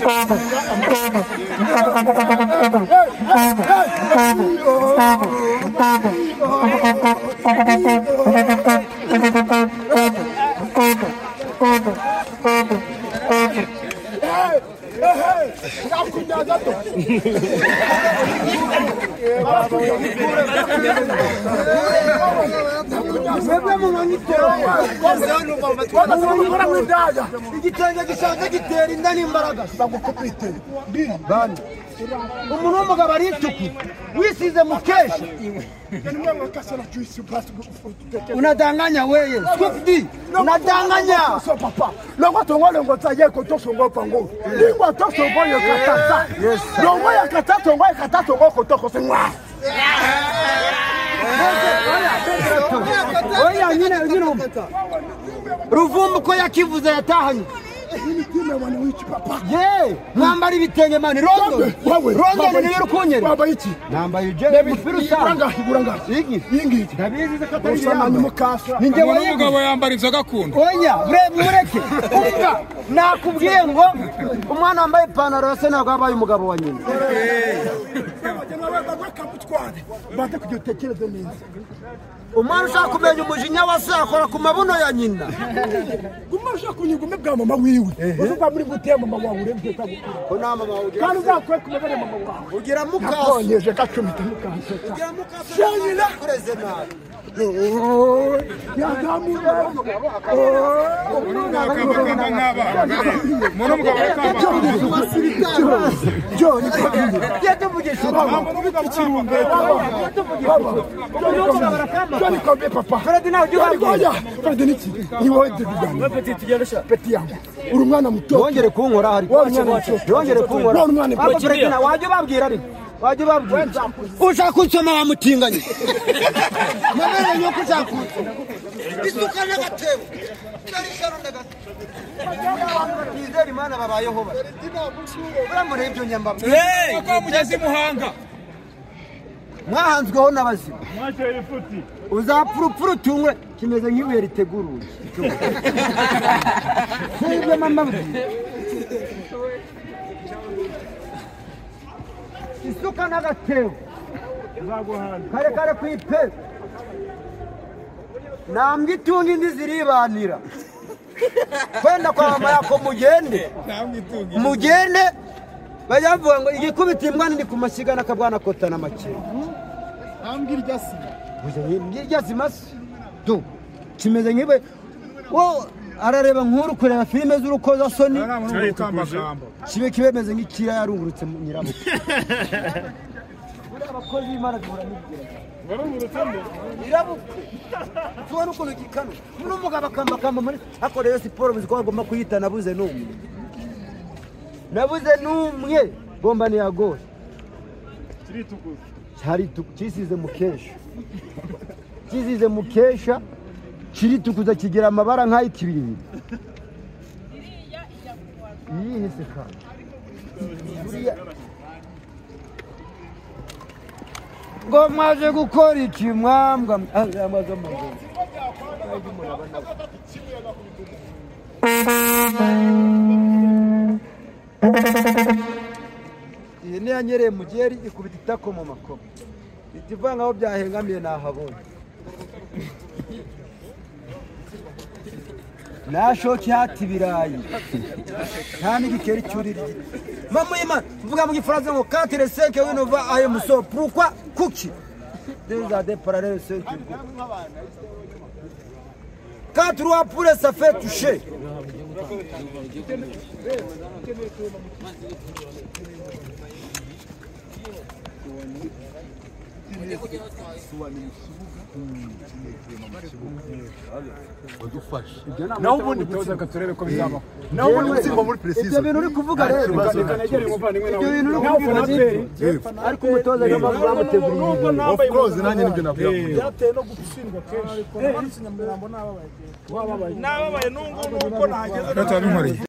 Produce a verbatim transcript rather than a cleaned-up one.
igitenge gishaje gitera inda n'imbaraga bagukupite bani umuntu w'umugabo ari ituku wisize mukesha unadanganya wewe skufdi unadanganya so papa longo tongole ngo tsaye ko to songo pango lingwa to songo yo katasa longo ya katasa songo ya katasa songo ko to ko sengwa oya nyine nyine ruvumbu ko yakivuze yatahanye Nime wana wichi papa. Ye, mwambari bitenge mani rondo. Rondo ni rukunyere. Baba iki. Namba yuje mufiru sa. Buranga buranga. Iki. Yingi. Ndabizi zakatari. Usama ni mukasa. Ninje wa mugabo yambara ivyo gakundo. Oya, bre mureke. Umva. Nakubwiye ngo umwana wambaye ipantaro yose ntabwo abaye umugabo wa nyina. Bate kutekereza neza. Umwana ushaka kumenya umujinya wasakora ku mabuno ya nyina. Umwana ushaka kunyigume bwa mama wiwe. Uzuka muri gutema mama wawe urebye kagukura. Ko na mama wawe. Kandi uzakwe kumabone mama wawe. Ugira mukaso. Konyeje kacumita mukaso. Ugira mukaso. Shanyira kureze nabi. Ya gamura. Umuntu akamba nkaba. Umuntu mugabo akamba. Jo ni kabindi. Yatuvugisha mama ikirumbe. Joni kombe papa. Fredi na ujua ngoja. Fredi niki? Ni wowe dibigana. Petit tugendesha. Petit yangu. Uri mwana muto. Wongere kunkora hari. Wongere kunkora. Wongere mwana muto. Fredi na waje babwira ari. Waje babwira. Ushaka kunsoma wa mutinganye. Mama nyoko ushaka. Isuka na gatebo. Cyari sharonda gatebo. Nizeri mana babayeho ba. Uramure ibyo nyamba. Eh, ko mugezi muhanga. Mwahanzweho n'abazima mwateye ifuti uzapurupuru tumwe kimeze nk'ibuye riteguruye sibyo mama isuka n'agatebo kare kare kwipe nambwe itunga indi ziribanira kwenda kwa mama yako mugende mugende bayavuga ngo igikubita imbwa ndi ku mashyiga n'akabwana kotana make ambwira iryasima buje iryasima do kimeze nk'ibe wo arareba nkuru kureba filime z'urukoza soni kibe kibemeze nk'ikira yarungurutse nyiramo uri abakozi b'Imana duhora nibwira barungurutse irabuke tubona ukuntu gikano n'umugabo akamba kamba muri akoreye siporo biziko agomba kuyita nabuze n'umwe nabuze numwe bomba ni yagose kiritukuza cyari tukisize mukesha kisize mukesha kiritukuza kigira amabara nk'ayikibiri iyi seka ngo maze gukora iki mwambwa amaze amaze iyi ni yanyereye mu geri ikubita itako mu makobo itivanga aho byahengamiye nahabonye nashoki hati birayi nta n'igikeri cyurira mama yima mvuga mu gifaransa ngo quatre les cinq wino va aye muso pourquoi kuki deux à des parallèles cinq quatre trois pour ça fait toucher naho ubundi mutoza katurebe ko bizabaho naho ubundi mutsimba muri precision ibyo bintu uri kuvuga rero ibyo bintu uri kuvuga ariko umutoza niyo mpamvu bamuteguriye of course nanjye nibyo navuga byateye no gutsindwa kenshi ko muri Nyamirambo nababaye nababaye nungu nuko nahageze